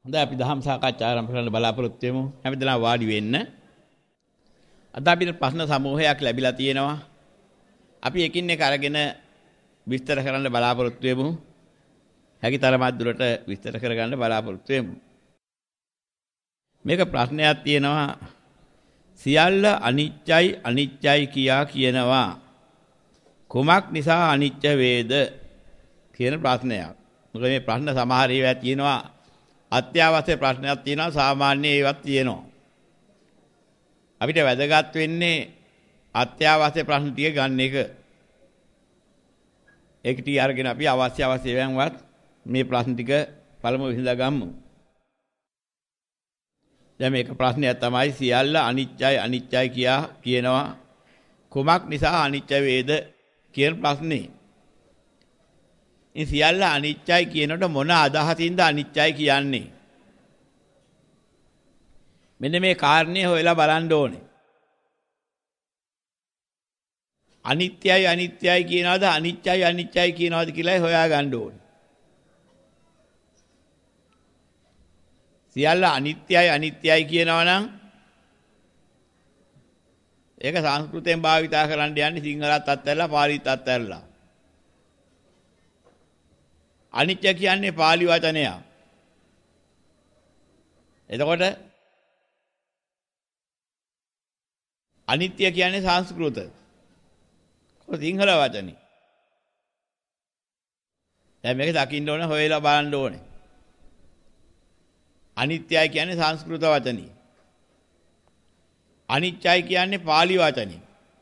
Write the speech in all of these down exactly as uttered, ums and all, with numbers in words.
හොඳයි අපි දහම් සාකච්ඡා ආරම්භ කරන්න බලාපොරොත්තු වෙමු. හැමදෙනා වාඩි වෙන්න. අද අපිට ප්‍රශ්න සමූහයක් ලැබිලා තියෙනවා. අපි එකින් එක අරගෙන විස්තර කරන්න බලාපොරොත්තු වෙමු. හැකිතරමක් දුරට විස්තර කරගන්න බලාපොරොත්තු වෙමු. මේක ප්‍රශ්නයක් තියෙනවා. සියල්ල අනිත්‍යයි අනිත්‍යයි කියා කියනවා. කුමක් නිසා අනිත්‍ය වේද කියන ප්‍රශ්නයක්. මොකද මේ ප්‍රශ්න සමහර ඒවා තියෙනවා අත්‍යවශ්‍ය ප්‍රශ්නයක් තියෙනවා සාමාන්‍ය ඒවාත් තියෙනවා. අපිට වැදගත් වෙන්නේ අත්‍යවශ්‍ය ප්‍රශ්න ටික ගන්න එක. ඒක ටික අරගෙන අපි අවශ්‍ය අවශ්‍ය ඒවාන්වත් මේ ප්‍රශ්න ටික පළමුව විසඳා ගමු. දැන් මේක ප්‍රශ්නයක් තමයි සියල්ල අනිත්‍යයි අනිත්‍යයි කියා කියනවා. කුමක් නිසා අනිත්‍ය වේද කියන ප්‍රශ්නේ. ඉතින් සියල්ල අනිත්‍යයි කියනකොට මොන අදහසින්ද අනිත්‍යයි කියන්නේ? මෙන්න මේ කාරණේ හොයලා බලන්න ඕනේ. අනිත්‍යයි අනිත්‍යයි කියනවාද අනිත්‍යයි අනිත්‍යයි කියනවාද කියලා හොයා ගන්න ඕනේ. සියල්ල අනිත්‍යයි අනිත්‍යයි කියනවා නම් ඒක සංස්කෘතයෙන් භාවිතා කරන්න යන්නේ සිංහලත් අත්හැරලා පාලිත් අත්හැරලා. අනිත්‍ය කියන්නේ පාලි වචනයක්. එතකොට අනිත්‍ය කියන්නේ සංස්කෘත. කොහොමද සිංහල වචනේ? දැන් මේක දකින්න ඕනේ හොයලා බලන්න ඕනේ. අනිත්‍යයි කියන්නේ සංස්කෘත වචනේ. අනිත්‍යයි කියන්නේ පාලි වචනේ.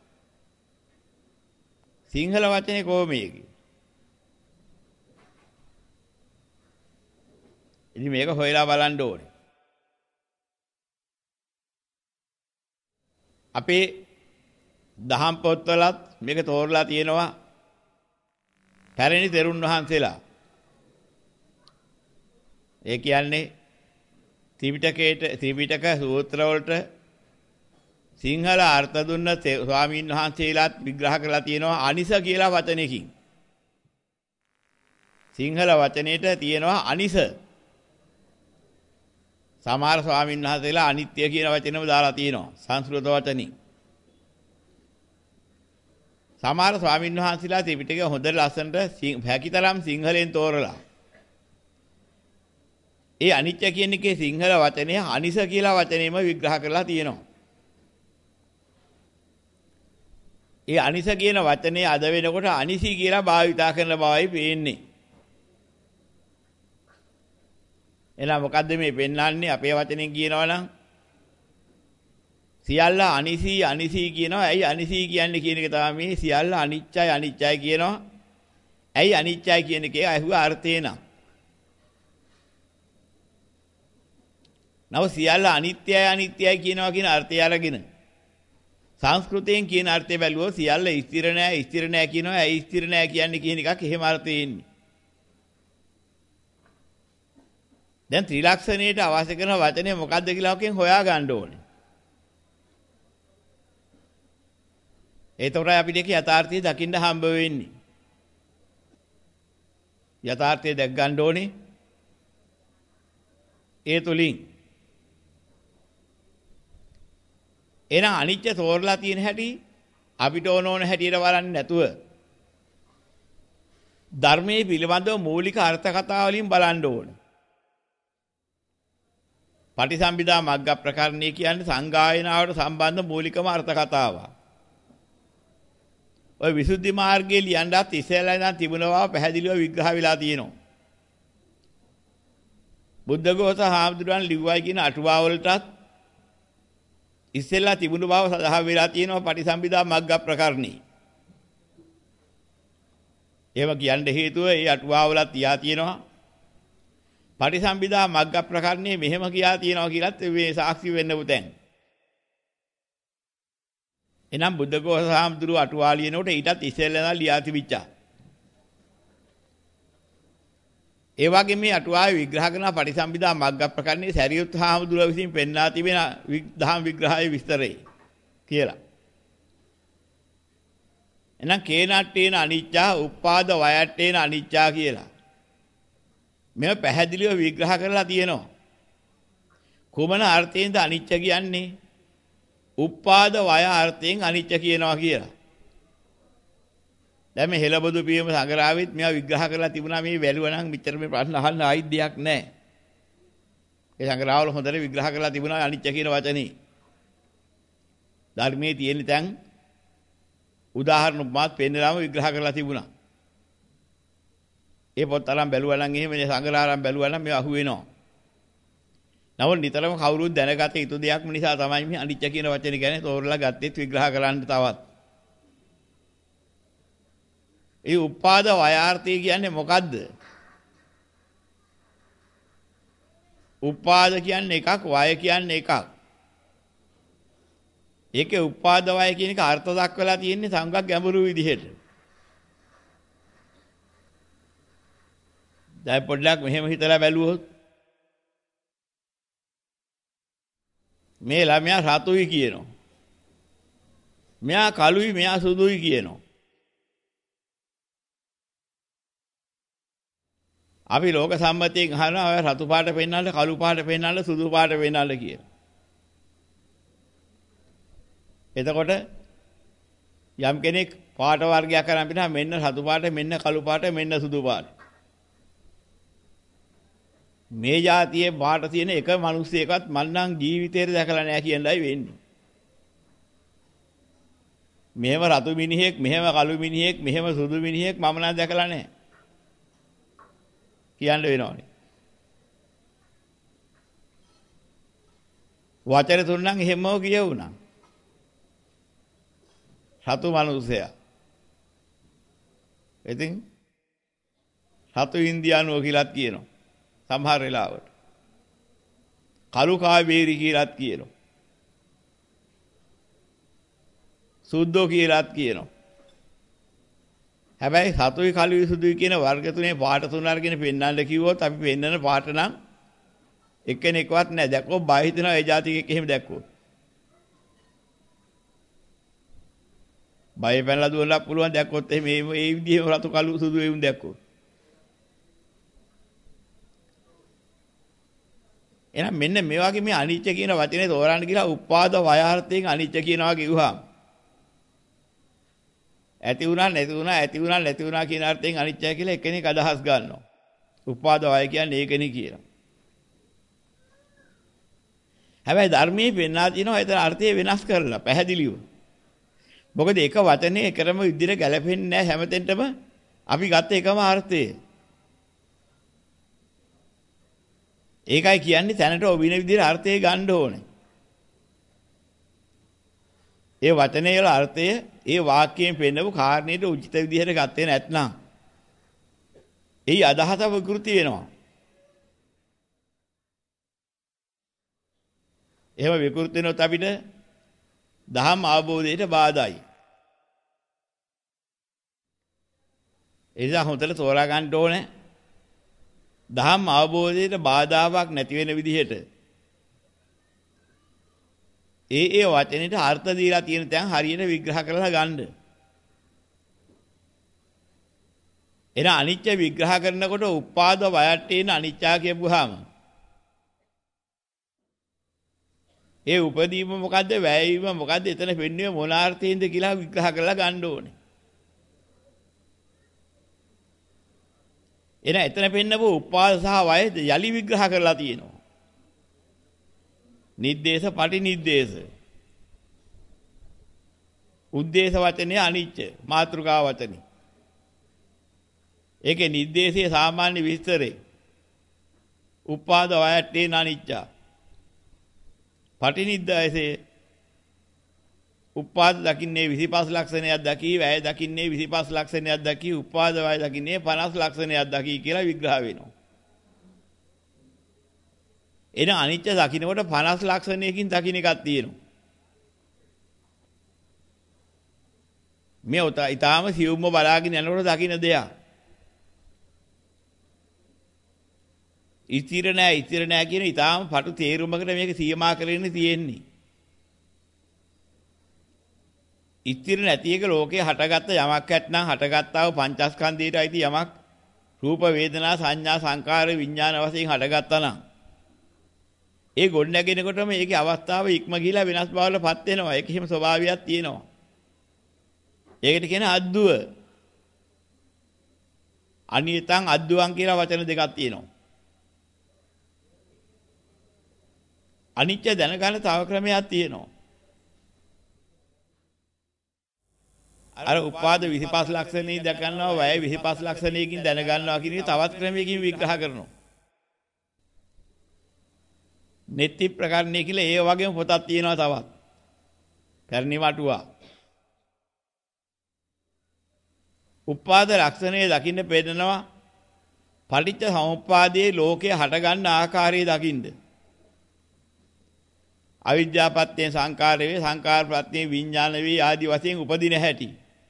සිංහල වචනේ කොහොමද? ඉතින් මේක හොයලා බලන්න ඕනේ. අපේ දහම් පොත්වලත් මේක තෝරලා තියෙනවා. පැරණි තෙරුන් වහන්සේලා. ඒ කියන්නේ ත්‍රිපිටකයට ත්‍රිපිටක සූත්‍ර වලට සිංහල අර්ථ දුන්න ස්වාමීන් වහන්සේලාත් විග්‍රහ කරලා තියෙනවා අනිස කියලා වචනයකින්. සිංහල වචනේට තියෙනවා අනිස. සමහර ස්වාමීන් වහන්සේලා අනිත්‍ය කියන වචනයම දාලා තියෙනවා සංස්කෘත වචනින්. සමහර ස්වාමීන් වහන්සේලා ත්‍රිපිටකය හොඳ ලස්සනට හැකිතරම් සිංහලෙන් තෝරලා ඒ අනිත්‍ය කියන එකේ සිංහල වචනය අනිස කියලා වචනේම විග්‍රහ කරලා තියෙනවා. ඒ අනිස කියන වචනේ අද වෙනකොට අනිසි කියලා භාවිතා කරන බවයි පේන්නේ. එහෙනම් මොකද්ද මේ පෙන්වන්නේ අපේ වචනෙන් කියනවා නම් සියල්ල අනිසි අනිසි කියනවා. ඇයි අනිසි කියන්නේ කියන එක තමයි මේ සියල්ල අනිත්‍යයි අනිත්‍යයි කියනවා. ඇයි අනිත්‍යයි කියන එකේ අහුව අර්ථය නම්. නව සියල්ල අනිත්‍යයි අනිත්‍යයි කියනවා කියන අර්ථය අරගෙන සංස්කෘතයෙන් කියන අර්ථය බැලුවොත් සියල්ල ස්ථිර නෑ ස්ථිර නෑ කියනවා. ඇයි ස්ථිර නෑ කියන්නේ කියන එකක් එහෙම අර්ථය එන්නේ. දැන් ත්‍රිලක්ෂණයට අවශ්‍ය කරන වචනේ මොකද්ද කියලා ඔකෙන් හොයා ගන්න ඕනේ. ඒතොරයි අපිට ඒක යථාර්ථය දකින්න හම්බ වෙන්නේ. යථාර්ථය දැක් ගන්න ඕනේ. ඒ තුලින් එහෙනම් අනිත්‍ය තෝරලා තියෙන හැටි අපිට ඕන ඕන හැටියට බලන්නේ නැතුව ධර්මයේ පිළිබඳව මූලික අර්ථ කතා වලින් බලන්න ඕනේ. පටිසම්භිදා මග්ග ප්‍රකරණය කියන්නේ සංගායනාවට සම්බන්ධ මූලිකම අර්ථ කතාවක්. ඔය විසුද්ධි මාර්ගයේ ලියන්නත් ඉස්සෙල්ලා ඉඳන් තිබුණවා පැහැදිලිව විග්‍රහ වෙලා තියෙනවා. බුද්ධඝෝෂ හාමුදුරුවන් ලිව්වයි කියන අටුවා වලටත් ඉස්සෙල්ලා තිබුණු බව සඳහන් වෙලා තියෙනවා පටිසම්භිදා මග්ග ප්‍රකරණේ. ඒව කියන්න හේතුව ඒ අටුවා වල තියා තියෙනවා. පටිසම්භිදා මග්ග ප්‍රකරණේ මෙහෙම කියා තියෙනවා කියලාත් මේ සාක්ෂි වෙන්න පුතෙන්. එනම් බුද්ධඝෝෂ හාමුදුරුවෝ අටුවා ලියනකොට ඊටත් ඉස්සෙල්ලා ලියා තිබිච්චා. ඒ වගේ මේ අටුවාවේ විග්‍රහ කරන පටිසම්භිදා මග්ග ප්‍රකරණේ සරියුත් හාමුදුරුවෝ විසින් පෙන්වා තිබෙන දහම් විග්‍රහයේ විස්තරය කියලා. එහෙනම් කේනට්ටේන අනිච්චා උපාද වයට්ටේන අනිච්චා කියලා. මේව පැහැදිලිව විග්‍රහ කරලා තියෙනවා. කුමන අර්ථයෙන්ද අනිච්ච කියන්නේ? උපාද වය අර්ථයෙන් අනිච්ච කියනවා කියලා. දැන් මේ හෙළබදු පියම සංගරාවෙත් මේවා විග්‍රහ කරලා තිබුණා. මේ වැළුවා නම් මෙච්චර මේ ප්‍රශ්න අහන්න ආයිත් දෙයක් නැහැ. ඒ සංගරාවල හොඳට විග්‍රහ කරලා තිබුණා අනිච්ච කියන වචනේ. ධර්මයේ තියෙන තැන් උදාහරණ උපමාත් පෙන්නලාම විග්‍රහ කරලා තිබුණා. ඒ පොත් අරන් බැලුවා නම් එහෙම මේ සංගරාරම් බැලුවා නම් මේව අහු වෙනවා. නමුත් නිතරම කවුරුත් දැනගත යුතු දෙයක් නිසා තමයි මේ අනිච්ච කියන වචනේ ගැන තෝරලා ගත්තෙත් විග්‍රහ කරන්න තවත්. ඒ උපාද වයාර්ථය කියන්නේ මොකද්ද? උපාද කියන්නේ එකක්, වය කියන්නේ එකක්. ඒකේ උපාද වය කියන එක අර්ථ දක්වලා තියෙන්නේ සංගක් ගැඹුරු විදිහට. දැන් පොඩ්ඩක් මෙහෙම හිතලා බැලුවොත් මේ ළමයා රතුයි කියනවා. මෙයා කළුයි, මෙයා සුදුයි කියනවා. අපි ලෝක සම්මතයෙන් අහනවා ඔය රතු පාට පෙන්වන්න, කළු පාට පෙන්වන්න, සුදු පාට පෙන්වන්න කියලා. එතකොට යම් කෙනෙක් පාට වර්ගයක් කරන් අපිට මෙන්න රතු පාට, මෙන්න කළු පාට, මෙන්න සුදු පාට. මේ જાතියේ පාට තියෙන එක මිනිස්සෙක්වත් මන් නම් ජීවිතේට දැකලා නැහැ කියලායි වෙන්නේ. මෙහෙම රතු මිනිහෙක්, මෙහෙම කළු මිනිහෙක්, මෙහෙම සුදු මිනිහෙක් මම නම් දැකලා නැහැ. කියන්න වෙනවනේ. වචන තුන නම් එහෙමම කියවුණා. රතු මිනිසයා. ඉතින් රතු ඉන්දියානුව කියලාත් කියනවා. සමහර වෙලාවට. කළු කාවේරි කියලාත් කියනවා. සුද්දෝ කියලාත් කියනවා. හැබැයි සතුයි කළුයි සුදුයි කියන වර්ග තුනේ පාට තුන අරගෙන පෙන්වන්න කිව්වොත් අපි පෙන්වන පාට නම් එක්කෙනෙක්වත් නැහැ. දැක්කොත් බය හිතෙනවා ඒ જાතිකෙක් එහෙම දැක්කොත්. බය පැනලා දුවලා පුළුවන් දැක්කොත් එහෙම මේ මේ විදිහේ රතු කළු සුදු වුන් දැක්කොත්. එහෙනම් මෙන්න මේ වගේ මේ අනිච්ච කියන වචනේ තෝරන්න කියලා උපාද වයාර්ථයෙන් අනිච්ච කියනවා කිව්වහම ඇති වුණා නැති වුණා ඇති වුණා නැති වුණා කියන අර්ථයෙන් අනිච්චය කියලා එක්කෙනෙක් අදහස් ගන්නවා. උපාද වය කියන්නේ ඒකනේ කියලා. හැබැයි ධර්මයේ පෙන්වා තිනවා ඒතර අර්ථය වෙනස් කරලා පැහැදිලිව. මොකද එක වචනේ එකම විදිහට ගැලපෙන්නේ නැහැ හැමතෙන්ටම අපි ගත්ත එකම අර්ථය. ඒකයි කියන්නේ තැනට ඔබින විදිහට අර්ථය ගන්න ඕනේ. ඒ වචනේ වල අර්ථය ඒ වාක්‍යයෙන් පෙන්නපු කාරණේට උචිත විදිහට ගත්තේ නැත්නම් එයි අදහස විකෘති වෙනවා. එහෙම විකෘති වෙනොත් අපිට දහම් අවබෝධයට බාධායි. ඒ නිසා හොඳට තෝරා ගන්න ඕනේ. දහම් අවබෝධයට බාධාවක් නැති වෙන විදිහට ඒ ඒ වචනෙට අර්ථ දීලා තියෙන තැන් හරියට විග්‍රහ කරලා ගන්න. එන අනිත්‍ය විග්‍රහ කරනකොට උපාද වයට්ටේන අනිච්චා කියපුවාම ඒ උපදීම මොකද්ද වැයවීම මොකද්ද එතන පෙන්වන්නේ මොන අර්ථයෙන්ද කියලා විග්‍රහ කරලා ගන්න ඕනේ. එන එතන පෙන්නපු උපාද සහ වය යලි විග්‍රහ කරලා තියෙනවා. නිද්දේශ පටිනිද්දේශ උද්දේශ වචනේ අනිච්ච මාතෘකා වචනේ. ඒකේ නිද්දේශයේ සාමාන්‍ය විස්තරේ උපාද වයට්ටේන අනිච්චා. පටිනිද්දේශයේ උපාද දකින්නේ විසිපස් ලක්ෂණයක් දකි, වැය දකින්නේ විසිපස් ලක්ෂණයක් දකි, උපාද වය දකින්නේ පනස් ලක්ෂණයක් දකි කියලා විග්‍රහ වෙනවා. එන අනිත්‍ය දකින්නකොට පනස් ලක්ෂණයකින් දකින්න එකක් තියෙනවා. මේ උත ඊටාම සියුම්ව බලාගෙන යනකොට දකින්න දෙයක්. ඉතිර නෑ ඉතිර නෑ කියන ඊටාම පටු තේරුමකට මේක සීමා කරගෙන තියෙන්නේ. ඉතිර නැති එක ලෝකේ හටගත්ත යමක් ඇත්නම් හටගත්තා වූ පංචස්කන්ධයට අයිති යමක් රූප වේදනා සංඥා සංකාර විඥාන වශයෙන් හටගත්තා නම් ඒ ගොඩ නැගෙනකොටම ඒකේ අවස්ථාව ඉක්ම ගිහිලා වෙනස් බවලපත් වෙනවා. ඒක හිම ස්වභාවයක් තියෙනවා. ඒකට කියන අද්දුව. අනියතං අද්දුවං කියලා වචන දෙකක් තියෙනවා. අනිත්‍ය දැනගන්න තව ක්‍රමයක් තියෙනවා. අර උපාද විසිපස් ලක්ෂණී දැක ගන්නවා, වය විසිපස් ලක්ෂණයකින් දැන ගන්නවා කියන එක තවත් ක්‍රමයකින් විග්‍රහ කරනවා. නෙත්ති ප්‍රකරණය කියලා ඒ වගේම පොතක් තියෙනවා තවත්. පැරණි වටුවා. උපාද ලක්ෂණයේ දකින්න පෙන්නනවා පටිච්ච සමුප්පාදයේ ලෝකයේ හටගන්න ආකාරය දකින්න. අවිද්‍යාපත්‍යෙන් සංකාර වේ, සංකාර ප්‍රත්‍යයෙන් විඥාන වේ ආදී වශයෙන් උපදින හැටි.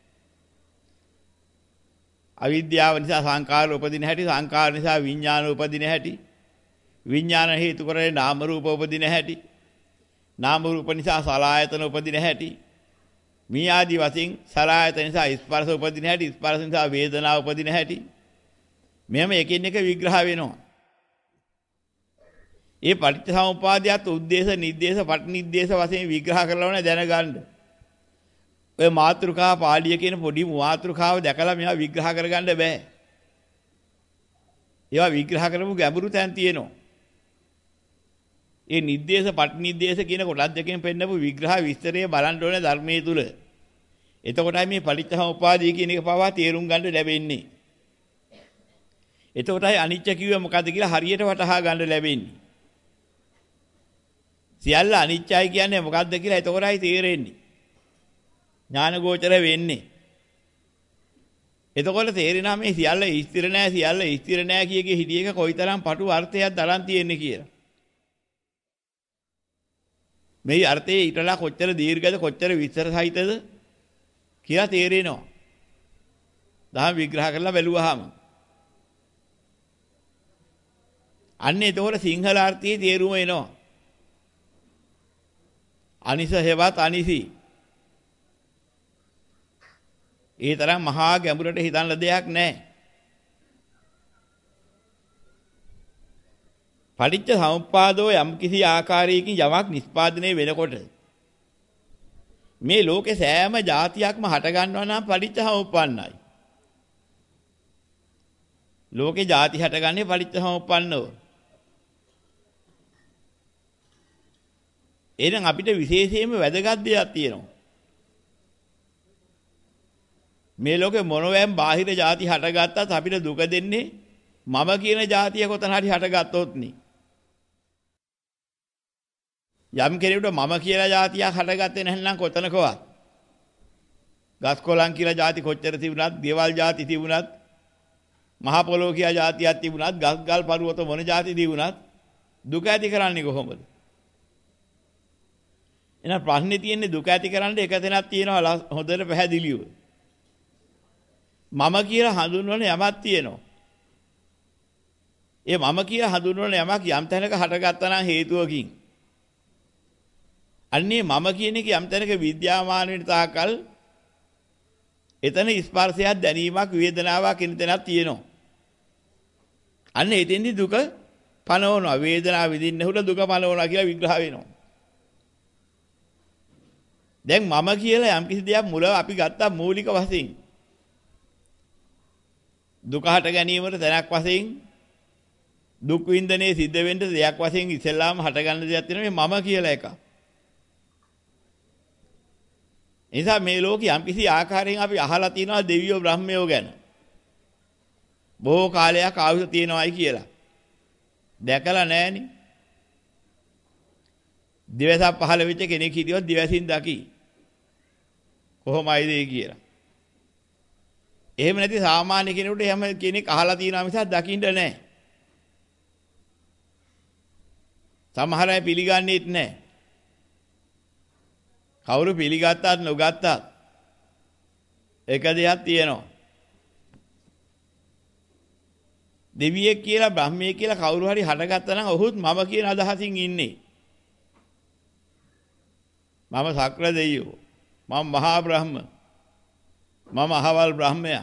අවිද්‍යාව නිසා සංකාර උපදින හැටි, සංකාර නිසා විඥාන උපදින හැටි, විඥාන හේතු කරගෙන නාම රූප උපදින හැටි, නාම රූප නිසා සලආයතන උපදින හැටි, මේ ආදී වශයෙන් සලආයතන නිසා ස්පර්ශ උපදින හැටි, ස්පර්ශ නිසා වේදනාව උපදින හැටි, මෙහෙම එකින් එක විග්‍රහ වෙනවා. ඒ පටිච්චසමුපාදයට උද්දේශ නිर्देश පටිනිर्देश වශයෙන් විග්‍රහ කරලා ඕනේ දැනගන්න. ඔය මාතෘකා පාළිය කියන පොඩි මාතෘකාව දැකලා මේවා විග්‍රහ කරගන්න බෑ. ඒවා විග්‍රහ කරමු ගැඹුරු තැන් තියෙනවා. ඒ නිर्देश පටිනිर्देश කියන කොටස් දෙකෙන් පෙන්නපු විග්‍රහ විස්තරය බලන්න ඕනේ ධර්මයේ තුල. එතකොටයි මේ පටිච්චසමුපාදය කියන එක පවා තේරුම් ගන්න ලැබෙන්නේ. එතකොටයි අනිත්‍ය කිව්වේ මොකද්ද කියලා හරියට වටහා ගන්න ලැබෙන්නේ. සියල්ල අනිත්‍යයි කියන්නේ මොකද්ද කියලා එතකොටයි තේරෙන්නේ. ඥානගෝචර වෙන්නේ. එතකොට තේරෙනවා මේ සියල්ල ස්ථිර නෑ, සියල්ල ස්ථිර නෑ කියගේ හිතේ එක කොයිතරම් පටු අර්ථයක් දරන් තියෙන්නේ කියලා. මේ අර්ථයේ ඊටලා කොච්චර දීර්ඝද, කොච්චර විස්තර සහිතද කියලා තේරෙනවා. දහම් විග්‍රහ කරලා බැලුවාම. අන්න එතකොට සිංහල අර්ථයේ තේරුම එනවා. අනිස හේවත් අනිසි. ඒ තරම් මහා ගැඹුරට හිතන්න දෙයක් නැහැ. පටිච්ච සමුප්පාදෝ යම් කිසි ආකාරයකින් යමක් නිස්පාදනය වෙනකොට මේ ලෝකේ සෑම જાතියක්ම හට ගන්නවා නම් පටිච්ච සමුප්පන්නයි. ලෝකේ ಜಾති හටගන්නේ පටිච්ච සමුප්පන්නව. එහෙනම් අපිට විශේෂයෙන්ම වැදගත් දෙයක් තියෙනවා. මේ ලෝකේ මොනවෑම් බාහිර ಜಾති හටගත්තත් අපිට දුක දෙන්නේ මම කියන ಜಾතිය කොතන හරි හටගත්තොත් නේ. යම් කෙනෙකුට මම කියලා ಜಾතියක් හටගත්තේ නැත්නම් කොතනකවත් ගස් කොළන් කියලා ಜಾති කොච්චර තිබුණත්, දේවල් ಜಾති තිබුණත්, මහ පොළොව කියලා ಜಾතියක් තිබුණත්, ගස් ගල් පර්වත මොන ಜಾති තිබුණත් දුක ඇති කරන්නේ කොහොමද? එහෙනම් ප්‍රශ්නේ තියෙන්නේ දුක ඇති කරන්න එක තැනක් තියෙනවා හොඳට පැහැදිලිව. මම කියලා හඳුන්වන යමක් තියෙනවා. ඒ මම කියලා හඳුන්වන යමක් යම් තැනක හටගත්තා නම් හේතුවකින්. අන්නේ මම කියන එක යම් තැනක විද්‍යාමාන වෙන තාකල් එතන ස්පර්ශයක්, දැනීමක්, වේදනාවක් කියන තැනක් තියෙනවා. අන්න එතෙන්දි දුක පනවනවා. වේදනාව විඳින්න උඩ දුක පනවනවා කියලා විග්‍රහ වෙනවා. දැන් මම කියලා යම් කිසි දෙයක් මුල අපි ගත්තා මූලික වශයෙන්. දුක හට ගැනීමට තැනක් වශයෙන්, දුක් විඳිනේ සිද්ධ වෙන්න දෙයක් වශයෙන් ඉස්සෙල්ලාම හට ගන්න දෙයක් තියෙනවා මේ මම කියලා එක. එනිසා මේ ලෝකේ යම් කිසි ආකාරයෙන් අපි අහලා තියෙනවා දෙවියෝ බ්‍රහ්මයෝ ගැන. බොහෝ කාලයක් ආයුෂ තියෙනවායි කියලා. දැකලා නැහෙනි. දිවසක් පහළ වෙච්ච කෙනෙක් හිටියොත් දිවසින් දකි. කොහොමයිද ඒ කියලා. එහෙම නැති සාමාන්‍ය කෙනෙකුට එහෙම කෙනෙක් අහලා තියෙනවා මිසක් දකින්න නැහැ. සමහර අය පිළිගන්නේත් නැහැ. කවුරු පිළිගත්තත් නොගත්තත් එක දෙයක් තියෙනවා. දෙවියෙක් කියලා බ්‍රහ්මයෙක් කියලා කවුරු හරි හටගත්තා නම් ඔහුත් මම කියන අදහසින් ඉන්නේ. මම සක්‍ර දෙවියෝ, මම මහා බ්‍රහ්ම, මම අහවල් බ්‍රහ්මයා.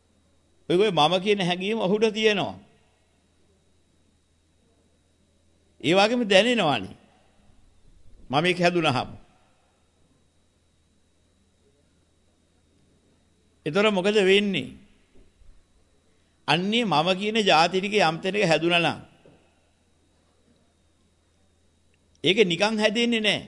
ඔයගොල්ලෝ මම කියන හැඟීම ඔහුට තියෙනවා. ඒ වගේම දැනෙනවානේ. මම මේක හැදුනහම. ඒතර මොකද වෙන්නේ? අන්නේ මම කියන જાති ටික යම් තැනක හැදුනා නම් ඒක නිකන් හැදෙන්නේ නැහැ.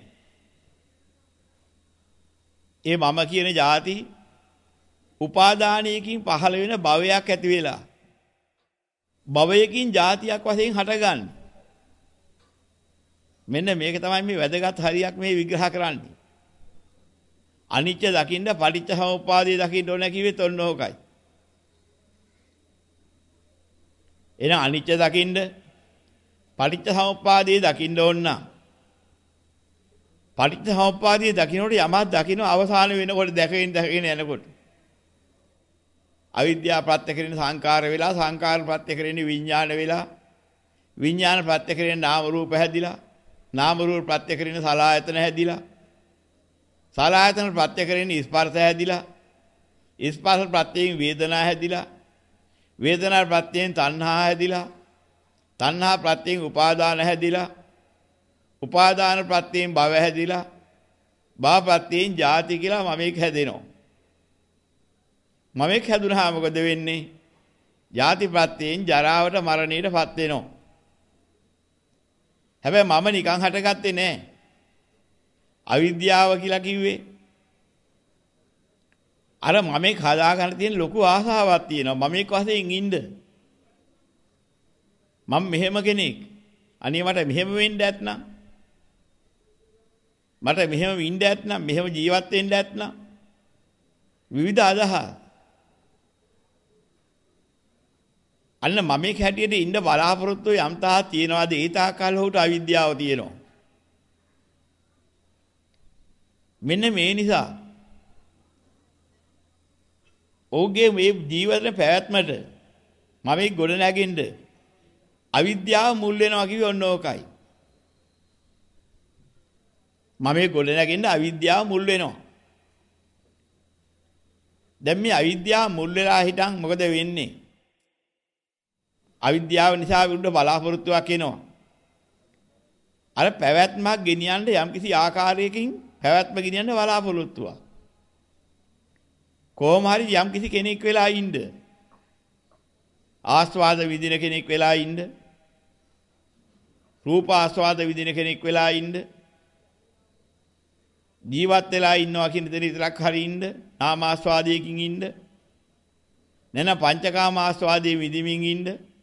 ඒ මම කියන જાති උපාදානයකින් පහළ වෙන භවයක් ඇති වෙලා භවයකින් જાතියක් වශයෙන් හටගන්නේ. මෙන්න මේක තමයි මේ වැදගත් හරියක් මේ විග්‍රහ කරන්නේ. අනිත්‍ය දකින්න පටිච්ච සමුප්පාදය දකින්න ඕන කිව්වෙත් ඔන්න ඕකයි. එහෙනම් අනිත්‍ය දකින්න පටිච්ච සමුප්පාදය දකින්න ඕන නම් පටිච්ච සමුප්පාදය දකින්නකොට යමක් දකින්න අවසාන වෙනකොට දැකෙන දැකගෙන යනකොට අවිද්‍යාව ප්‍රත්‍ය කරගෙන සංකාර වෙලා සංකාර ප්‍රත්‍ය කරගෙන විඥාන වෙලා විඥාන ප්‍රත්‍ය කරගෙන නාම රූප හැදිලා නාම රූප ප්‍රත්‍ය කරගෙන සලආයතන හැදිලා සලආයතන ප්‍රත්‍ය කරගෙන ස්පර්ශ හැදිලා ස්පර්ශ ප්‍රත්‍යයෙන් වේදනා හැදිලා වේදනා ප්‍රත්‍යයෙන් තණ්හා හැදිලා තණ්හා ප්‍රත්‍යයෙන් උපාදාන හැදිලා උපාදාන ප්‍රත්‍යයෙන් භව හැදිලා භව ප්‍රත්‍යයෙන් ජාති කියලා මම මේක හැදෙනවා. මම මේක හැදුනහම මොකද වෙන්නේ? ජාති ප්‍රත්‍යයෙන් ජරාවට මරණයටපත් වෙනවා. හැබැයි මම නිකන් හටගත්තේ නෑ. අවිද්‍යාව කියලා කිව්වේ අර මම මේක හදා ගන්න තියෙන ලොකු ආසාවක් තියෙනවා. මම මේක වශයෙන් ඉන්න. මම මෙහෙම කෙනෙක්. අනේ මට මෙහෙම වෙන්න ඇත්නම් මට මෙහෙම ඉන්න ඇත්නම් මෙහෙම ජීවත් වෙන්න ඇත්නම් විවිධ අදහස් අන්න මම මේක හැටියට ඉන්න බලාපොරොත්තු යම් තාක් තියනවාද ඒ තාකල් උට අවිද්‍යාව තියෙනවා. මෙන්න මේ නිසා ඔහුගේ මේ ජීවිතේ පැවැත්මට මම මේ ගොඩ නැගෙන්න අවිද්‍යාව මුල් වෙනවා කිව්වේ ඔන්න ඕකයි. මම මේ ගොඩ නැගෙන්න අවිද්‍යාව මුල් වෙනවා. දැන් මේ අවිද්‍යාව මුල් වෙලා හිටන් මොකද වෙන්නේ? අවිද්‍යාව නිසා විරුද්ධ බලාපොරොත්තුවක් එනවා. අර පැවැත්මක් ගෙනියන්න යම්කිසි ආකාරයකින් පැවැත්ම ගෙනියන්න බලාපොරොත්තුවක්. කොහොම හරි යම්කිසි කෙනෙක් වෙලා ඉන්න. ආස්වාද විඳින කෙනෙක් වෙලා ඉන්න. රූප ආස්වාද විඳින කෙනෙක් වෙලා ඉන්න. ජීවත් වෙලා ඉන්නවා කියන දේ විතරක් හරි ඉන්න. නාම ආස්වාදයකින් ඉන්න. නැන පංචකාම ආස්වාදයේ විඳිමින් ඉන්න.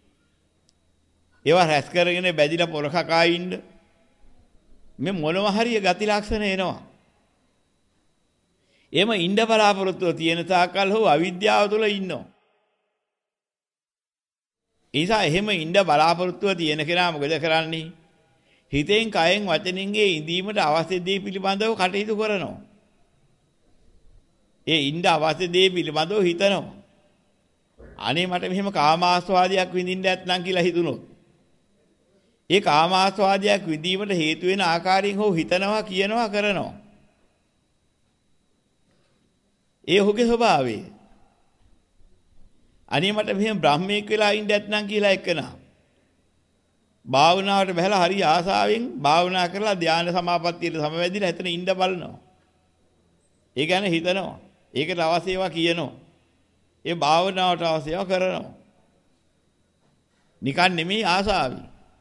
ඒවා රැස් කරගෙන බැදිලා පොර කකා ඉන්න. මේ මොනවා හරි ගති ලක්ෂණ එනවා. එම ඉන්න බලාපොරොත්තුව තියෙන තාකල් හෝ අවිද්‍යාව තුළ ඉන්නවා. ඒ නිසා එහෙම ඉන්න බලාපොරොත්තුව තියෙන කෙනා මොකද කරන්නේ? හිතෙන් කයෙන් වචනෙන්ගේ ඉඳීමට අවශ්‍ය දේ පිළිබඳව කටයුතු කරනවා. ඒ ඉන්න අවශ්‍ය දේ පිළිබඳව හිතනවා. අනේ මට මෙහෙම කාමාස්වාදයක් විඳින්න නැත්නම් කියලා හිතුනොත් ඒ කාමාස්වාදයක් විඳීමට හේතු වෙන ආකාරයෙන් හෝ හිතනවා කියනවා කරනවා. ඒ ඔහුගේ ස්වභාවය. අනේ මට මෙහෙම බ්‍රහ්මීක් වෙලා ඉන්න නැත්නම් කියලා එකනා. භාවනාවට බහලා හරි ආසාවෙන් භාවනා කරලා ධානය සමාපත්තියට සමවැදිලා එතන ඉන්න බලනවා. ඒ කියන්නේ හිතනවා. ඒකට අවශ්‍ය ඒවා කියනවා. ඒ භාවනාවට අවශ්‍ය ඒවා කරනවා. නිකන් නෙමෙයි ආසාවෙන්.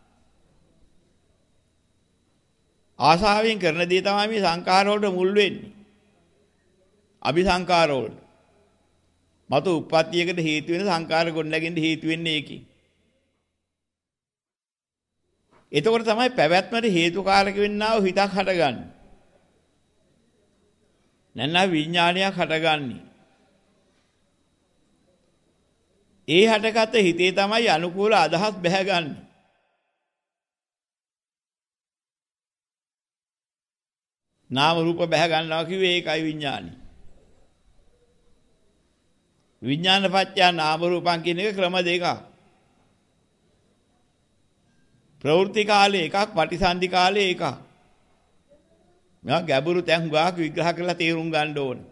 ආසාවෙන් කරන දේ තමයි මේ සංකාර වලට මුල් වෙන්නේ. අபிසංකාර වලට. මතු උප්පත්තියකට හේතු වෙන සංකාර ගොඩනැගෙන්න හේතු වෙන්නේ ඒකයි. එතකොට තමයි පැවැත්මට හේතුකාරක වෙන්නා වූ හිතක් හටගන්නේ. නැත්නම් විඥානයක් හටගන්නේ. ඒ හටගත හිතේ තමයි අනුකූල අදහස් බැහැගන්නේ. නාම රූප බැහැ ගන්නවා කිව්වේ ඒකයි විඥානි. විඥාන පත්‍ය නාම රූපං කියන එක ක්‍රම දෙකක්. ප්‍රවෘත්ති කාලේ එකක්, පටිසන්ධි කාලේ එකක්. මම ගැඹුරු තැන් හුඟක් විග්‍රහ කරලා තේරුම් ගන්න ඕනේ.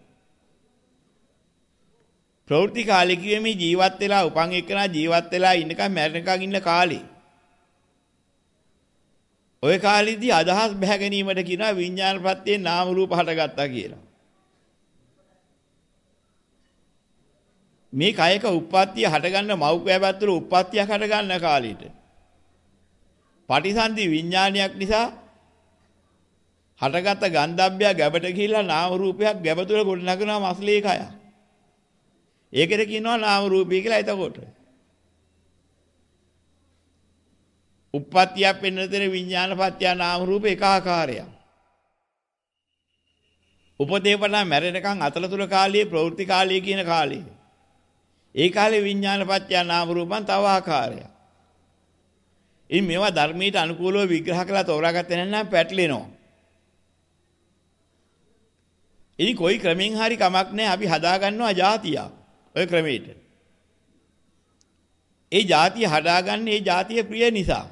ප්‍රවෘත්ති කාලේ කිව්වේ මේ ජීවත් වෙලා උපන් එක්කනා ජීවත් වෙලා ඉන්නකම් මැරෙනකම් ඉන්න කාලේ. ওই කාලෙදී අදහස් බහැ ගැනීමට කියනවා විඥාන ප්‍රත්‍යයෙන් නාම රූප හටගත්තා කියලා. මේ කයක උප්පත්තිය හටගන්න මෞපෑ පැත්තට උප්පත්තියක් හටගන්න කාලෙට. පටිසන්ධි විඥානයක් නිසා හටගත්ත ගන්ධබ්බය ගැබට ගිහිල්ලා නාම රූපයක් ගැබ තුල ගොඩනගනවා මස්ලේ කය. ඒකට කියනවා නාම රූපී කියලා. එතකොට උප්පත්තිය පෙන්වන විඥාන පත්‍ය නාම රූප එක ආකාරයක්. උපදේපනා මැරෙනකන් අතලතුර කාලයේ ප්‍රවෘත්ති කාලයේ කියන කාලේ. ඒ කාලේ විඥාන පත්‍ය නාම රූපන් තව ආකාරයක්. ඉතින් මේවා ධර්මයට අනුකූලව විග්‍රහ කරලා තෝරාගත්තේ නැත්නම් පැටලෙනවා. ඉතින් කොයි ක්‍රමෙන් හරි කමක් නැහැ අපි හදාගන්නවා જાතිය. ඔය ක්‍රමයට. ඒ જાතිය හදාගන්නේ ඒ જાතිය ප්‍රිය නිසා.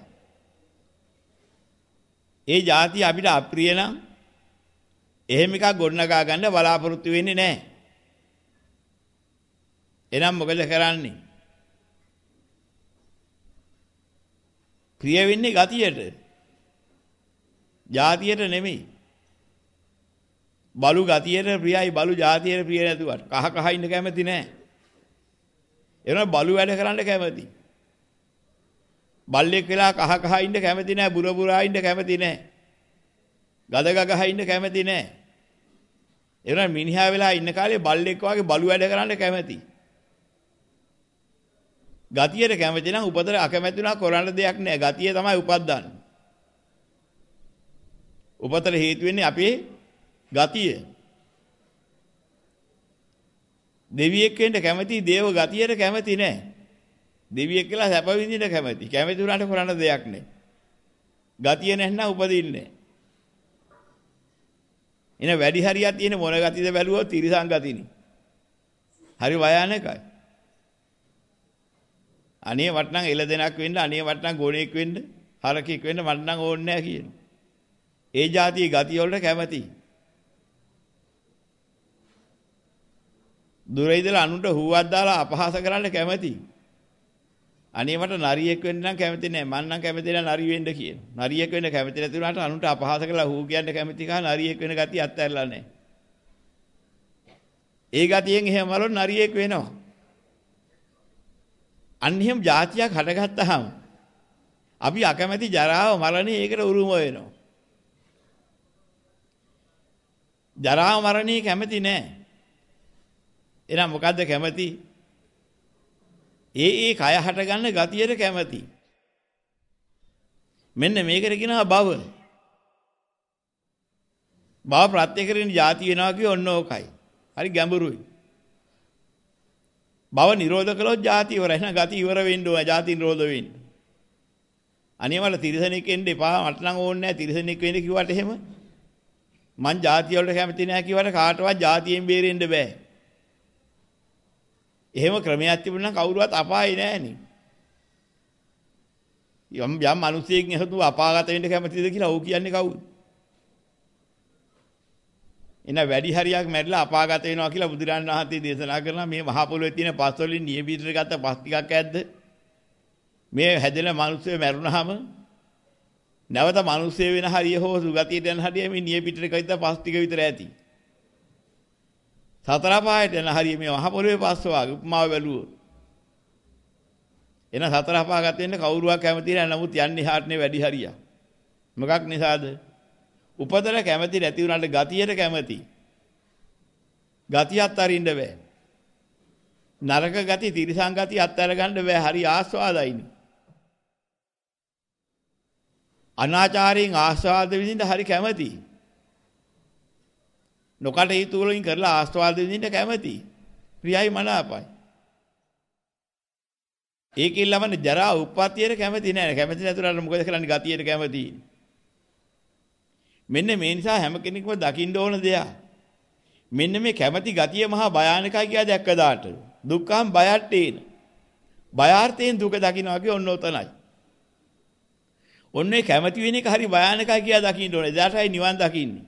ඒ જાතිය අපිට අප්‍රිය නම් එහෙම එකක් ගොඩනගා ගන්න බලාපොරොත්තු වෙන්නේ නැහැ. එහෙනම් මොකද කරන්නේ? ප්‍රිය වෙන්නේ ගතියට. જાතියට නෙමෙයි. බලු ගතියට ප්‍රියයි බලු જાතියට ප්‍රිය නැතුවට කහ කහ ඉන්න කැමති නැහැ. එනවා බලු වැඩ කරන්න කැමති. බල්ලෙක් වෙලා කහ කහ ඉන්න කැමති නැහැ, බුර බුරා ඉන්න කැමති නැහැ. ගද ගගහ ඉන්න කැමති නැහැ. එනවා මිනිහා වෙලා ඉන්න කාලේ බල්ලෙක් වගේ බලු වැඩ කරන්න කැමති. ගතියට කැමති නම් උපතට අකමැති නම් කරන්න දෙයක් නැහැ. ගතිය තමයි උපද්දන්නේ. උපතට හේතු වෙන්නේ අපේ ගතිය. දෙවියෙක් වෙන්න කැමති දේව ගතියට කැමති නැහැ. දෙවියෙක් කියලා සැප විඳින්න කැමති. කැමති උනාට කරන්න දෙයක් නැහැ. ගතිය නැත්නම් උපදින්නේ නැහැ. එන වැඩි හරියක් තියෙන මොන ගතියද බැලුවොත් තිරිසන් ගතිනේ. හරි භයානකයි. අනේ වටනම් එළ දෙනක් වෙන්න, අනේ වටනම් ගෝණෙක් වෙන්න, හරකෙක් වෙන්න මට නම් ඕනේ නැහැ කියන. ඒ જાතියේ ගතිය වලට කැමති. දුර ඉඳලා අනුන්ට හුවක් දාලා අපහාස කරන්න කැමති. අනේ මට නරියෙක් වෙන්න නම් කැමති නැහැ. මං නම් කැමති නැහැ නරි වෙන්න කියන. නරියෙක් වෙන්න කැමති නැති වුණාට අනුන්ට අපහාස කරලා හුව කියන්න කැමති කා නරියෙක් වෙන ගතිය අත්හැරලා නැහැ. ඒ ගතියෙන් එහෙම වලොත් නරියෙක් වෙනවා. අන්න එහෙම જાතියක් හටගත්තාම අපි අකමැති ජරාව මරණය ඒකට උරුම වෙනවා. ජරාව මරණය කැමති නැහැ. එහෙනම් මොකද්ද කැමති? ඒ ඒ කය හටගන්න ගතියට කැමති. මෙන්න මේකට කියනවා භව. භව ප්‍රත්‍ය කරගෙන ಜಾති වෙනවා කිය ඔන්න ඕකයි. හරි ගැඹුරුයි. භව නිරෝධ කළොත් ಜಾති ඉවරයි. එහෙනම් ගති ඉවර වෙන්න ඕන. ಜಾති නිරෝධ වෙන්න. අනේ වල තිරසනෙක් වෙන්න එපා. මට නම් ඕනේ නැහැ තිරසනෙක් වෙන්න කිව්වට එහෙම. මං ಜಾති වලට කැමති නැහැ කිව්වට කාටවත් ಜಾතියෙන් බේරෙන්න බෑ. එහෙම ක්‍රමයක් තිබුණා නම් කවුරුවත් අපායේ නෑනේ. යම් යම් මිනිසෙක් එහෙතු අපාගත වෙන්න කැමතිද කියලා ඌ කියන්නේ කවුද? එන වැඩි හරියක් මැරිලා අපාගත වෙනවා කියලා බුදුරජාණන් වහන්සේ දේශනා කරනවා. මේ මහ පොළොවේ තියෙන පස් වලින් නියපිටට ගත්ත පස් ටිකක් ඇද්ද? මේ හැදෙන මිනිස්සු මැරුණාම නැවත මිනිස්සු වෙන හරිය හෝ සුගතියට යන හරිය මේ නියපිටට ගත්ත පස් ටික විතර ඇති. සතර පහයට යන හරිය මේ මහ පොළොවේ පස්ස වාගේ උපමාව බැලුවොත්. එන සතර පහකට වෙන්න කවුරුවක් කැමති නැහැ. නමුත් යන්නේ හාටනේ වැඩි හරියක්. මොකක් නිසාද? උපතට කැමති නැති වුණාට ගතියට කැමති. ගතිය අත්හරින්න බෑ. නරක ගති, තිරිසන් ගති අත්හැර ගන්න බෑ. හරි ආස්වාදයිනේ. අනාචාරයෙන් ආස්වාද විඳින්න හරි කැමති. නොකට හේතු වලින් කරලා ආස්වාද විඳින්න කැමති. ප්‍රියයි මනාපයි. ඒකෙන් ලබන ජරා උප්පත්තියට කැමති නෑ. කැමති නැතුණාට මොකද කරන්නේ? ගතියට කැමති. මෙන්න මේ නිසා හැම කෙනෙක්ම දකින්න ඕන දෙයක්. මෙන්න මේ කැමැති ගතිය මහා භයානකයි කියලා දැක්ක දාට දුක්ඛම් බයට්ටේන. බයාර්ථයෙන් දුක දකින්නවා කිය ඔන්න ඔතනයි. ඔන්නේ කැමැති වෙන එක හරි භයානකයි කියලා දකින්න ඕනේ. එදාටයි නිවන් දකින්නේ.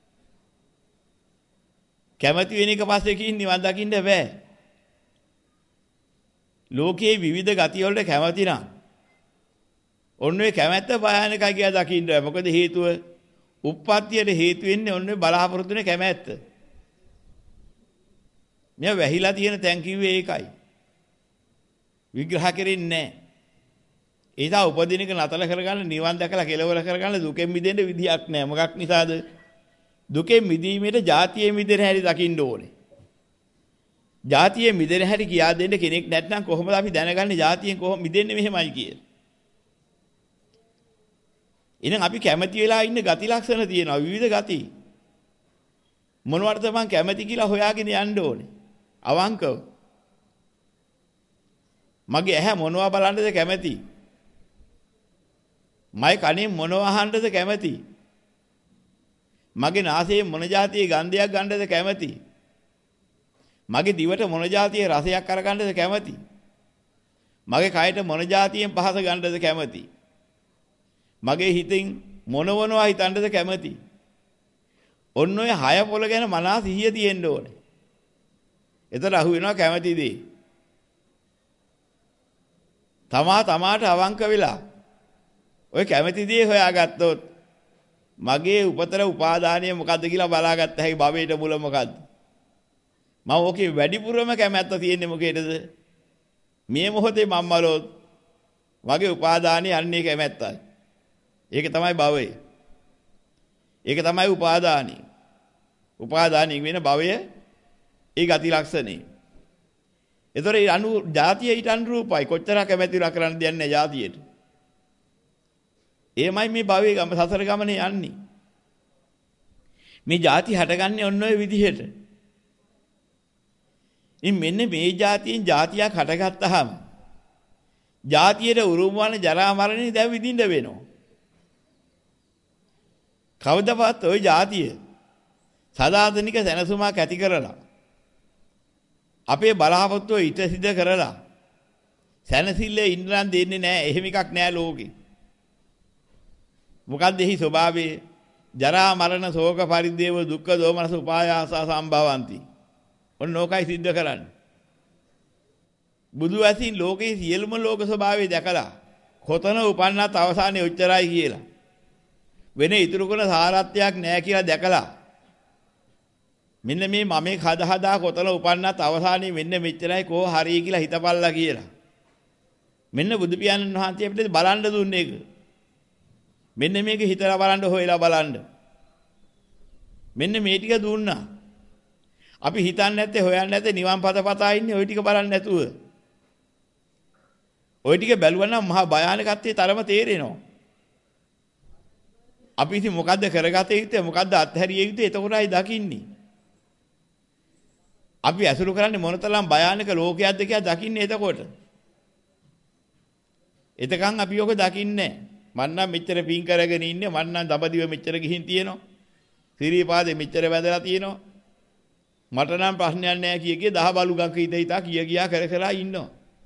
කැමැති වෙන එක පස්සේ කින් නිවන් දකින්න බෑ. ලෝකයේ විවිධ ගති වලට කැමැති නම් ඔන්න ඔය කැමැත්ත භයානකයි කියලා දකින්න ඕනේ. මොකද හේතුව උප්පත්තියට හේතු වෙන්නේ ඔන්න ඔය බලාපොරොත්තු වෙන කැමැත්ත. මෙයා වැහිලා තියෙන තැන් කිව්වේ ඒකයි. විග්‍රහ කරන්නේ නැහැ. ඒසා උපදිනක නතල කරගන්න නිවන් දැකලා කෙලවර කරගන්න දුකෙන් මිදෙන්න විදියක් නැහැ. මොකක් නිසාද? දුකෙන් මිදීමේට ජාතියේ මිදෙන හැටි දකින්න ඕනේ. ජාතියේ මිදෙන හැටි කියා දෙන්න කෙනෙක් නැත්නම් කොහොමද අපි දැනගන්නේ ජාතියෙන් කොහොම මිදෙන්නේ මෙහෙමයි කියලා. එහෙනම් අපි කැමති වෙලා ඉන්න ගති ලක්ෂණ තියෙනවා විවිධ ගති. මොනවටද මං කැමති කියලා හොයාගෙන යන්න ඕනේ. අවංකව. මගේ ඇහැ මොනවා බලන්නද කැමති? මයි කනේ මොනවා අහන්නද කැමති? මගේ නාසයේ මොන જાතියේ ගන්ධයක් ගන්නද කැමති? මගේ දිවට මොන જાතියේ රසයක් අරගන්නද කැමති? මගේ කයට මොන જાතියෙන් පහස ගන්නද කැමති? මගේ හිතින් මොන මොනවා හිතන්නද කැමති? ඔන්න ඔය හය පොළ ගැන මනස සිහිය තියෙන්න ඕනේ. එතන අහු වෙනවා කැමති දේ. තමා තමාට අවංක වෙලා ඔය කැමති දේ හොයාගත්තොත් මගේ උපතර උපාදානිය මොකද්ද කියලා බලාගත්ත හැකි භවයට මුල මොකද්ද? මම ඕකේ වැඩිපුරම කැමැත්ත තියෙන්නේ මොකේද? මේ මොහොතේ මම මලොත් මගේ උපාදානිය අන්නේ කැමැත්තයි. ඒක තමයි භවය. ඒක තමයි උපාදානිය. උපාදානිය වෙන භවය ඒ ගති ලක්ෂණේ. ඒතර ඒ අනු જાතිය ඊට අනුරූපයි. කොච්චර කැමැතිලා කරන්න දෙන්නේ නැහැ જાතියට. එමයි මේ භවයේ ගම සසර ගමනේ යන්නේ. මේ ಜಾති හටගන්නේ ඔන්න ඔය විදිහට. ඉතින් මෙන්න මේ જાතියෙන් જાතියක් හටගත්තාම જાතියට උරුම වන ජරා මරණේ දැන් විඳින්න වෙනවා. කවදාවත් ওই જાතිය සදාතනික සැනසුමක් ඇති කරලා අපේ බලාපොරොත්තු ඊට සිද්ධ කරලා සැනසille ඉන්නන් දෙන්නේ නැහැ. එහෙම එකක් නැහැ ලෝකේ. මොකද්ද එහි ස්වභාවය? ජරා මරණ ශෝක පරිදේව දුක්ඛ දෝමනස උපායාස සම්භවಂತಿ. ඔන්න ඕකයි සිද්ධ කරන්නේ. බුදු ඇසින් ලෝකේ සියලුම ලෝක ස්වභාවය දැකලා කොතන උපන්නත් අවසානයේ උච්චරයි කියලා. වෙන ඉතුරු කරන සාරත්වයක් නැහැ කියලා දැකලා මෙන්න මේ මමේ හද හදා කොතන උපන්නත් අවසානයේ මෙන්න මෙච්චරයි කෝ හරිය කියලා හිතපල්ලා කියලා. මෙන්න බුදු පියාණන් වහන්සේ අපිට බලන්න දුන්නේ ඒක. මෙන්න මේක හිතලා බලන්න හොයලා බලන්න. මෙන්න මේ ටික දුන්නා. අපි හිතන්නේ නැත්තේ හොයන්නේ නැත්තේ නිවන් පත පතා ඉන්නේ ওই ටික බලන්නේ නැතුව. ওই ටික බැලුවා නම් මහා භයානකත්වයේ තරම තේරෙනවා. අපි ඉතින් මොකද්ද කරගත යුත්තේ මොකද්ද අත්හැරිය යුත්තේ එතකොටයි දකින්නේ. අපි අසුරු කරන්නේ මොනතරම් භයානක ලෝකයක්ද කියලා දකින්නේ එතකොට. එතකන් අපි ඔක දකින්නේ නැහැ. මන්නම් මෙච්චර පිං කරගෙන ඉන්නේ මන්නම් දඹදිව මෙච්චර ගිහින් තියෙනවා. සිරිපාදේ මෙච්චර වැදලා තියෙනවා. මට නම් ප්‍රශ්නයක් නැහැ කිය කිය දහ බලු ගංක ඉඳ හිතා කිය කියා කර කර ඉන්නවා.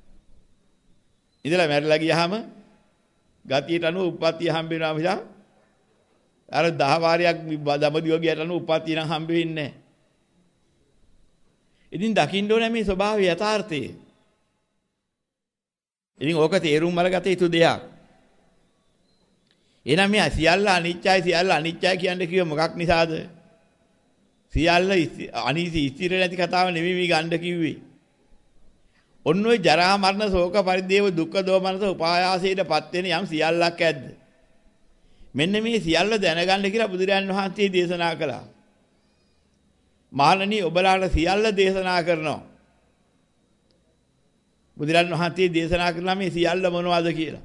ඉඳලා මැරිලා ගියාම ගතියට අනුව උප්පත්තිය හම්බ වෙනවා මිසක් අර දහ වාරයක් දඹදිව ගියට අනුව උප්පත්තිය නම් හම්බ වෙන්නේ නැහැ. ඉතින් දකින්න ඕනේ මේ ස්වභාවය යථාර්ථය. ඉතින් ඕක තේරුම් අරගත යුතු දෙයක්. එහෙනම් මේ සියල්ල අනිත්‍යයි සියල්ල අනිත්‍යයි කියන්නේ කිව්ව මොකක් නිසාද? සියල්ල අනිසි ඉස්තිර නැති කතාව නෙමෙයි මේ ගන්න කිව්වේ. ඔන්න ඔය ජරා මරණ ශෝක පරිදේව දුක්ඛ දෝමනස උපායාසයටපත් වෙන යම් සියල්ලක් ඇද්ද? මෙන්න මේ සියල්ල දැනගන්න කියලා බුදුරජාණන් වහන්සේ දේශනා කළා. මහණනි ඔබලාට සියල්ල දේශනා කරනවා. බුදුරජාණන් වහන්සේ දේශනා කරලා මේ සියල්ල මොනවද කියලා.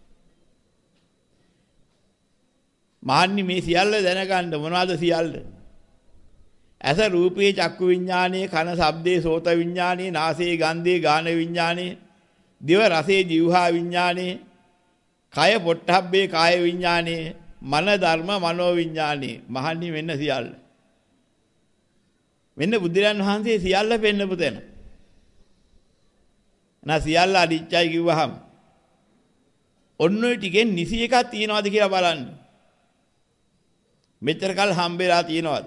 මහණනි මේ සියල්ල දැනගන්න මොනවද සියල්ල? ඇස රූපේ චක්කු විඥානයේ කන ශබ්දේ සෝත විඥානයේ නාසයේ ගන්ධේ ගාන විඥානයේ දිව රසේ જીවහා විඥානයේ කය පොට්ටබ්බේ කාය විඥානයේ මන ධර්ම මනෝ විඥානයේ මහණනි වෙන්න සියල්ල. මෙන්න බුදුරජාණන් වහන්සේ සියල්ල පෙන්නපු තැන. නා සියල්ල අනිත්‍යයි කිව්වහම ඔන්න ඔය ටිකෙන් නිසි එකක් තියනවාද කියලා බලන්න. මෙච්චර කල් හම්බෙලා තියනවාද?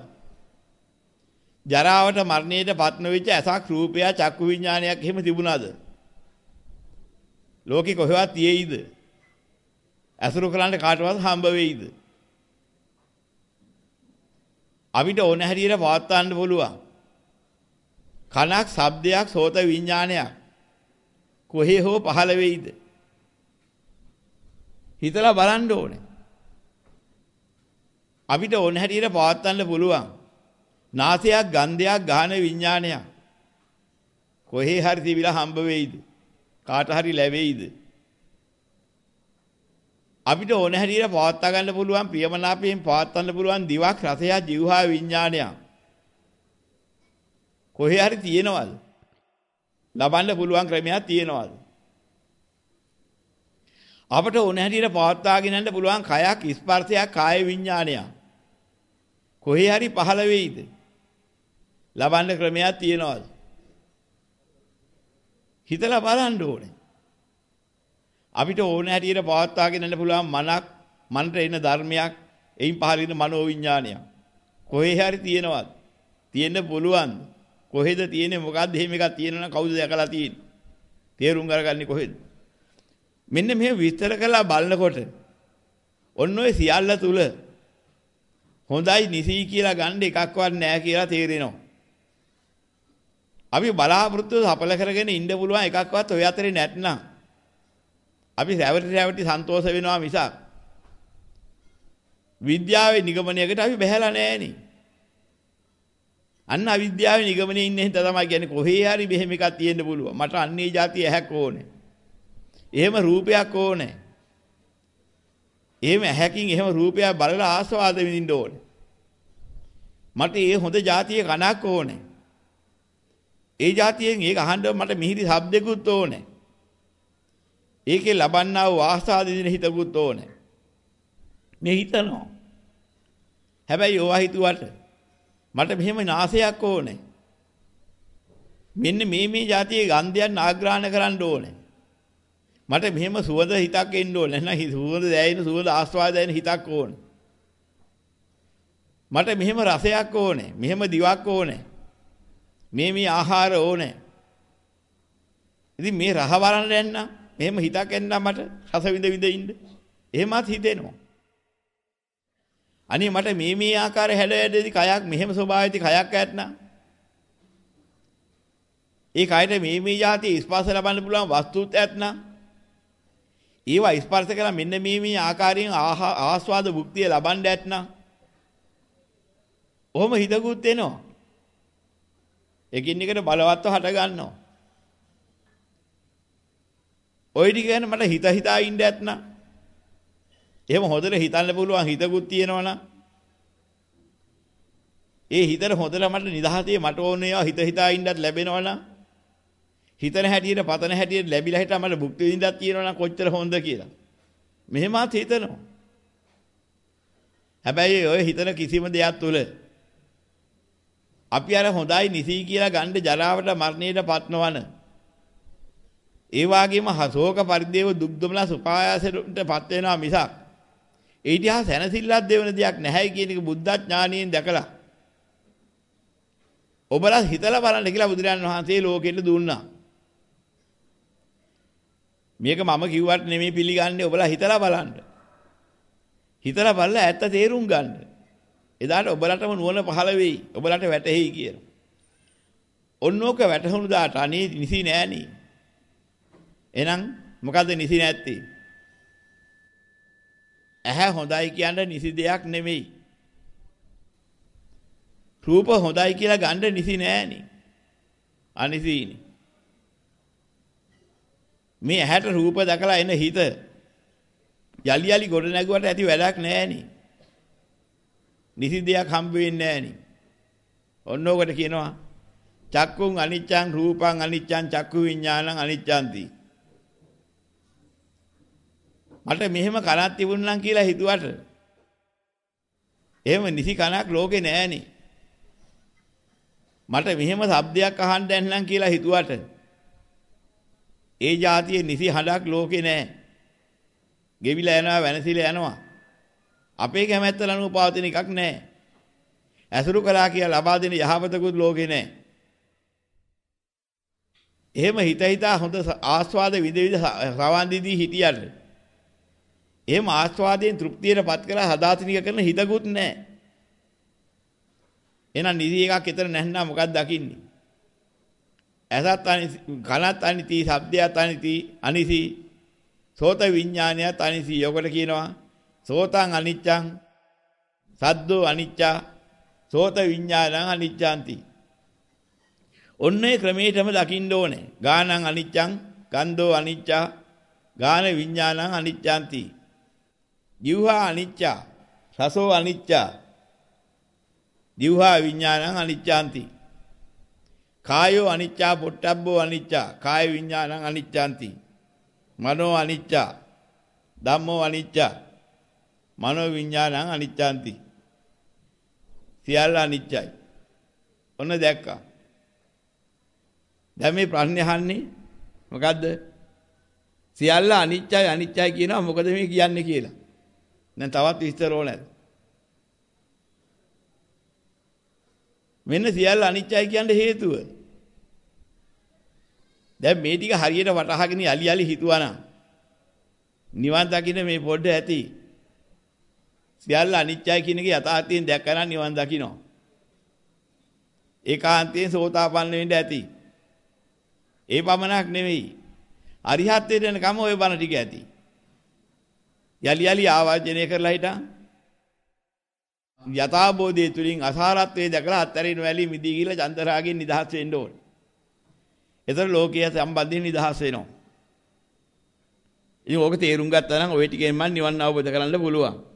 ජරාවට මරණයට පත් නොවිච්ච ඇසක් රූපය චක්කු විඥානයක් එහෙම තිබුණාද? ලෝකෙ කොහෙවත් තියෙයිද? ඇසුරු කරන්න කාටවත් හම්බ වෙයිද? අපිට ඕන හැටියට පවත්වන්න පුළුවන්. කනක්, ශබ්දයක්, සෝත විඥානයක් කොහේ හෝ පහළ වෙයිද? හිතලා බලන්න ඕනේ. අපිට ඕන හැටියට පවත්වන්න පුළුවන්. නාසයක්, ගන්ධයක්, ගාහන විඥානයක් කොහේ හරි තිබිලා හම්බ වෙයිද? කාට හරි ලැබෙයිද? අපිට ඕන හැටියට පවත්වා ගන්න පුළුවන් ප්‍රියමනාපයෙන් පවත්වන්න පුළුවන් දිවක්, රසයක්, જીවහා විඥානයක් කොහේ හරි තියෙනවද? ලබන්න පුළුවන් ක්‍රමයක් තියෙනවද? අපට ඕන හැටියට පවත්වාගෙන යන්න පුළුවන් කයක්, ස්පර්ශයක්, කාය විඥානයක් කොහේ හරි පහළ වෙයිද? ලබන්න ක්‍රමයක් තියෙනවද? හිතලා බලන්න ඕනේ. අපිට ඕන හැටියට පවත්වාගෙන යන්න පුළුවන් මනක්, මනට එන ධර්මයක්, එයින් පහළ වෙන මනෝ විඥානයක් කොහේ හරි තියෙනවද? තියෙන්න පුළුවන්ද? කොහෙද තියෙන්නේ? මොකද්ද? එහෙම එකක් තියෙනවනම් කවුද දැකලා තියෙන්නේ? තේරුම් අරගන්නේ කොහෙද? මෙන්න මේ විස්තර කරලා බලනකොට ඔන්න ඔය සියල්ල තුල හොඳයි නිසි කියලා ගන්න එකක්වත් නැහැ කියලා තේරෙනවා. අපි බලාපොරොත්තු සඵල කරගෙන ඉන්න පුළුවන් එකක්වත් ඔය අතරේ නැත්නම් අපි රැවටි රැවටි සන්තෝෂ වෙනවා මිසක් විද්‍යාවේ නිගමනයකට අපි බහැලා නැහෙනි. අන්න අවිද්‍යාවේ නිගමනයේ ඉන්න හින්දා තමයි කියන්නේ කොහේ හරි මෙහෙම එකක් තියෙන්න පුළුවන්. මට අන්නේ જાතිය ඇහැක් ඕනේ. එහෙම රූපයක් ඕනේ. එහෙම ඇහැකින් එහෙම රූපයක් බලලා ආස්වාද විඳින්න ඕනේ. මට ඒ හොඳ જાතියේ කනක් ඕනේ. ඒ જાතියෙන් ඒක අහන්න මට මිහිරි ශබ්දෙකුත් ඕනේ. ඒකේ ලබන්නා වූ ආස්වාද විඳින හිතකුත් ඕනේ. මේ හිතනවා. හැබැයි ඕවා හිතුවට මට මෙහෙම නාසයක් ඕනේ. මෙන්න මේ මේ જાතියේ ගන්ධයන් ආග්‍රහණය කරන්න ඕනේ. මට මෙහෙම සුවඳ හිතක් එන්න ඕනේ. නැත්නම් සුවඳ දැයින සුවඳ ආස්වාද දැයින හිතක් ඕනේ. මට මෙහෙම රසයක් ඕනේ. මෙහෙම දිවක් ඕනේ. මේ මේ ආහාර ඕනේ. ඉතින් මේ රහ බලන්න යන්න මෙහෙම හිතක් එන්න මට රස විඳ විඳ ඉන්න. එහෙමත් හිතෙනවා. අනේ මට මේ මේ ආකාර හැඩයේදී කයක් මෙහෙම ස්වභාවයේදී කයක් ඇත්නම් ඒ කයට මේ මේ જાති ස්පර්ශ ලබන්න පුළුවන් වස්තුත් ඇත්නම් ඒවා ස්පර්ශ කරලා මෙන්න මේ මේ ආකාරයෙන් ආස්වාද භුක්තිය ලබන්න ඇත්නම් ඔහොම හිතකුත් එනවා. එකින් එකට බලවත්ව හට ගන්නවා. ඔය ටික ගැන මට හිත හිතා ඉන්න ඇත්නම් එහෙම හොඳට හිතන්න පුළුවන් හිතකුත් තියෙනවනම් ඒ හිතට හොඳට මට නිදහසේ මට ඕනේ ඒවා හිත හිතා ඉන්නත් ලැබෙනවනම් හිතන හැටියට පතන හැටියට ලැබිලා හිටා මට භුක්ති විඳින්නත් තියෙනවනම් කොච්චර හොඳ කියලා මෙහෙමත් හිතනවා. හැබැයි ඔය හිතන කිසිම දෙයක් තුල අපි අර හොඳයි නිසි කියලා ගන්න ජරාවට මරණයට පත්නවන ඒ වගේම හසෝක පරිදේව දුක් දුමලා සුපායාසයට පත් වෙනවා මිසක් ඒ ඉතිහාස සැනසෙල්ලක් දෙවන දෙයක් නැහැ කියන එක බුද්ධ ඥානියෙන් දැකලා ඔබලා හිතලා බලන්න කියලා බුදුරජාණන් වහන්සේ ලෝකෙට දුන්නා. මේක මම කිව්වට නෙමෙයි පිළිගන්නේ ඔබලා හිතලා බලන්න. හිතලා බලලා ඇත්ත තේරුම් ගන්න. එදාට ඔබලටම නුවණ පහළ වෙයි. ඔබලට වැටහෙයි කියලා. ඔන්නෝක වැටහුණු දාට අනේ නිසි නෑනේ. එහෙනම් මොකද්ද නිසි නැත්තේ? ඇහැ හොඳයි කියන්නේ නිසි දෙයක් නෙමෙයි. රූප හොඳයි කියලා ගන්න නිසි නෑනේ. අනිසිනේ. මේ ඇහැට රූප දැකලා එන හිත යලි යලි ගොඩ නැගුවට ඇති වැඩක් නෑනේ. නිසි දෙයක් හම්බ වෙන්නේ නෑනේ. ඔන්නෝකට කියනවා චක්කුං අනිච්චං රූපං අනිච්චං චක්කු විඥානං අනිච්චಂತಿ. මට මෙහෙම කනක් තිබුණනම් කියලා හිතුවට එහෙම නිසි කනක් ලෝකේ නෑනේ. මට මෙහෙම ශබ්දයක් අහන්න දැන්නම් කියලා හිතුවට ඒ જાතියේ නිසි හඬක් ලෝකේ නෑ. ගෙවිලා යනවා වෙනසිලා යනවා. අපේ කැමැත්ත ලනුව පවතින එකක් නෑ. ඇසුරු කළා කියලා ලබා දෙන යහපතකුත් ලෝකේ නෑ. එහෙම හිත හිතා හොඳ ආස්වාද විඳ විඳ සවන් දීදී හිටියල්ල එහෙම ආස්වාදයෙන් තෘප්තියටපත් කරලා හදාතනික කරන හිතකුත් නැහැ. එහෙනම් නිදි එකක් එතන නැන්නා මොකක්ද දකින්නේ? ඇසත් අනිසි, කනත් අනිසි, ශබ්දයත් අනිසි, අනිසි, සෝත විඥානයත් අනිසි. යොකට කියනවා සෝතං අනිච්ඡං, සද්දෝ අනිච්චා, සෝත විඥානං අනිච්ඡාන්ති. ඔන්නේ ක්‍රමයටම දකින්න ඕනේ. ගානං අනිච්ඡං, ගන්ධෝ අනිච්චා, ගාන විඥානං අනිච්ඡාන්ති. જીවහා අනිච්චා, රසෝ අනිච්චා, જીවහා විඥානං අනිච්ඡාන්ති. කායෝ අනිච්චා, පොට්ටබ්බෝ අනිච්චා, කාය විඥානං අනිච්ඡාන්ති. මනෝ අනිච්චා, ධම්මෝ අනිච්චා, මනෝ විඥානං අනිච්ඡාන්ති. සියල්ල අනිච්චයි. ඔන්න දැක්කා. දැන් මේ ප්‍රශ්නේ අහන්නේ මොකද්ද? සියල්ල අනිච්චයි අනිච්චයි කියනවා මොකද මේ කියන්නේ කියලා. දැන් තවත් විස්තර ඕනද? මෙන්න සියල්ල අනිච්චයි කියන්න හේතුව. දැන් මේ ටික හරියට වටහාගෙන යලි යලි හිතුවා නම් නිවන් දකින්න මේ පොඩ්ඩ ඇති. සියල්ල අනිච්චයි කියන එක යථාර්ථයෙන් දැක්කම නිවන් දකින්න. ඒකාන්තයෙන් සෝතාපන්න වෙන්න ඇති. ඒ පමණක් නෙවෙයි. අරිහත්ත්වයට එනකම ওই බණ ටික ඇති. යලි යලි ආවර්ජනය කරලා හිටා. යථාබෝධය තුලින් අසාරත්වයේ දැකලා අත්තරින් වැලි මිදී ගිහලා චන්දරාගෙන් නිදහස් වෙන්න ඕනේ. ඒතර ලෝකයේ සම්බන්ධයෙන් නිදහස් වෙනවා. ඉතින් ඕක තේරුම් ගත්තා නම් ওই ටිකෙන් මම නිවන් අවබෝධ කරගන්න පුළුවන්.